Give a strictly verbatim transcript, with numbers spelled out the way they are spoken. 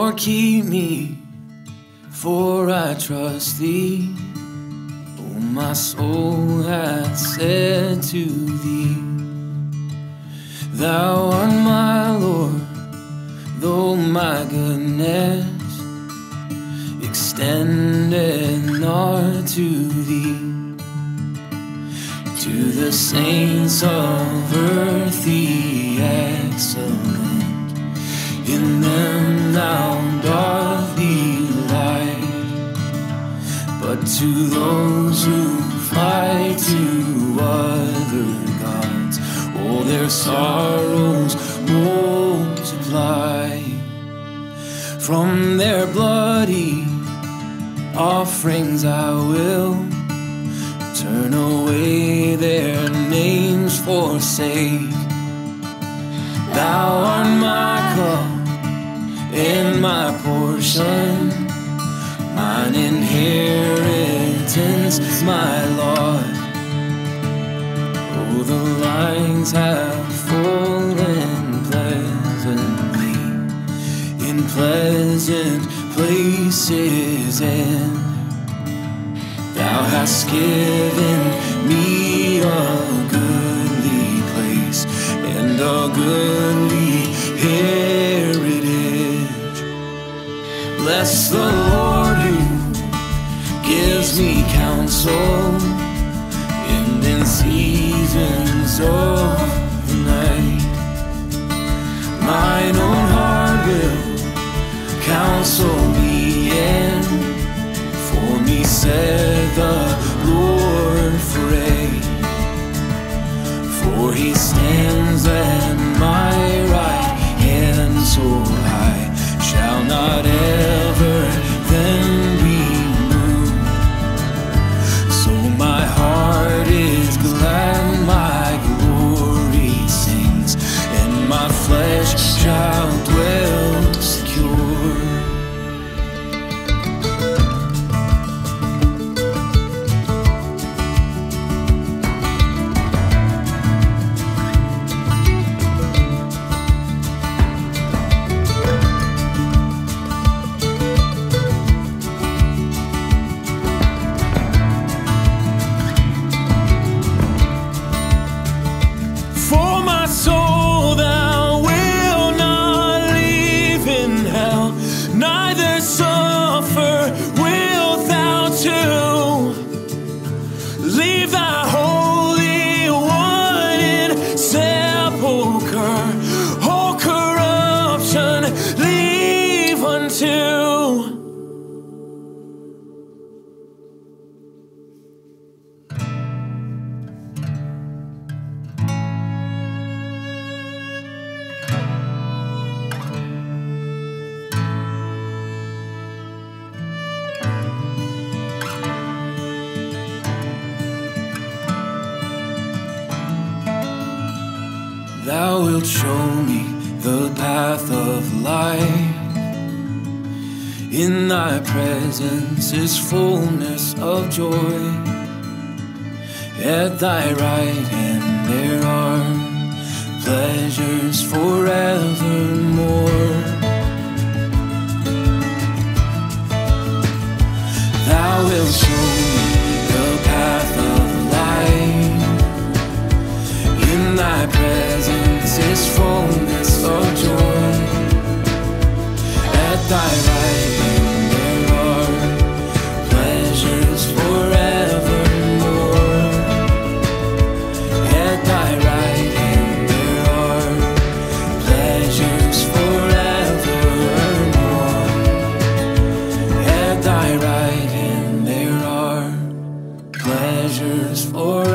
Lord, keep me, for I trust thee. Oh, my soul hath said to thee, thou art my Lord, though my goodness extended not to thee. To the saints of earth, the excellent, in them thou doth delight. But to those who fly to other gods, all their sorrows multiply. From their bloody offerings I will turn away, their names forsake. Thou art my cup and my portion, mine inheritance, my Lord. Oh, the lines have fallen pleasantly in pleasant places, and thou hast given me a goodly place and a goodly heritage. Bless the Lord who gives me counsel, and in seasons of the night mine own heart will counsel me, and for me said the Lord foray. For he stands at my right hand, so I shall not ever then be moved. So my heart is glad, my glory sings, and my flesh shall dwell secure. Thou wilt show me the path of life. In thy presence is fullness of joy. At thy right hand there are pleasures forevermore. Thou wilt show me the path of life. In thy presence is fullness of joy. At thy right hand there are pleasures forevermore. At thy right hand there are pleasures forevermore. At thy right hand there are pleasures forevermore.